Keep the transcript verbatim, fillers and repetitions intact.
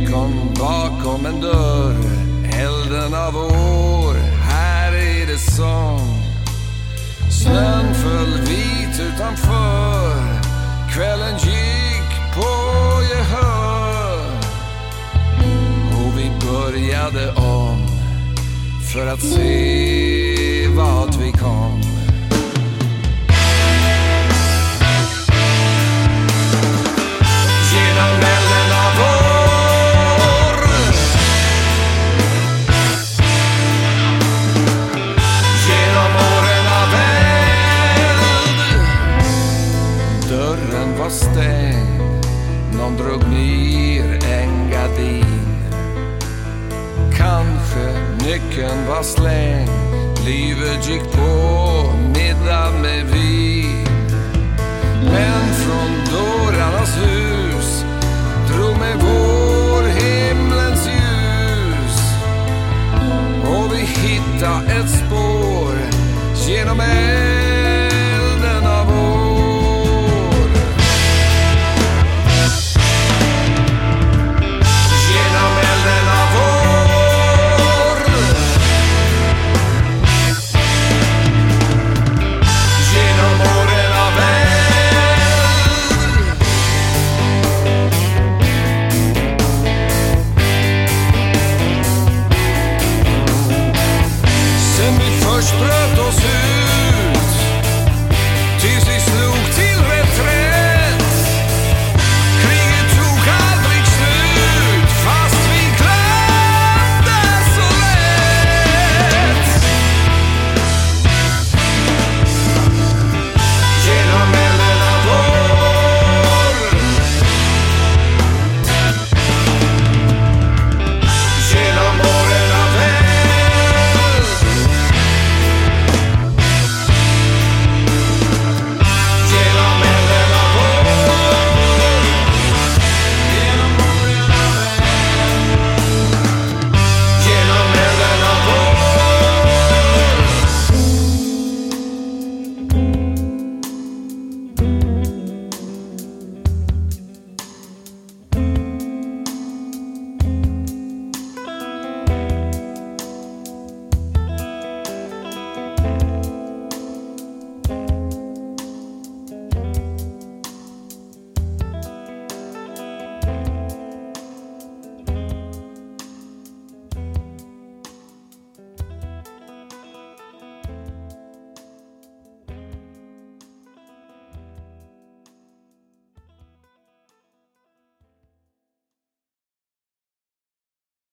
ekon bakom en dörr. Elden av år, här är det sång. Snön föll vit utanför. Kvällen gick på gehör. Och vi började om för att se vart vi kom. Genom elden av år, genom åren av eld. Dörren var stängd, någon drog ner en gardin. Kanske nyckeln var slängd, livet gick på middag med vin.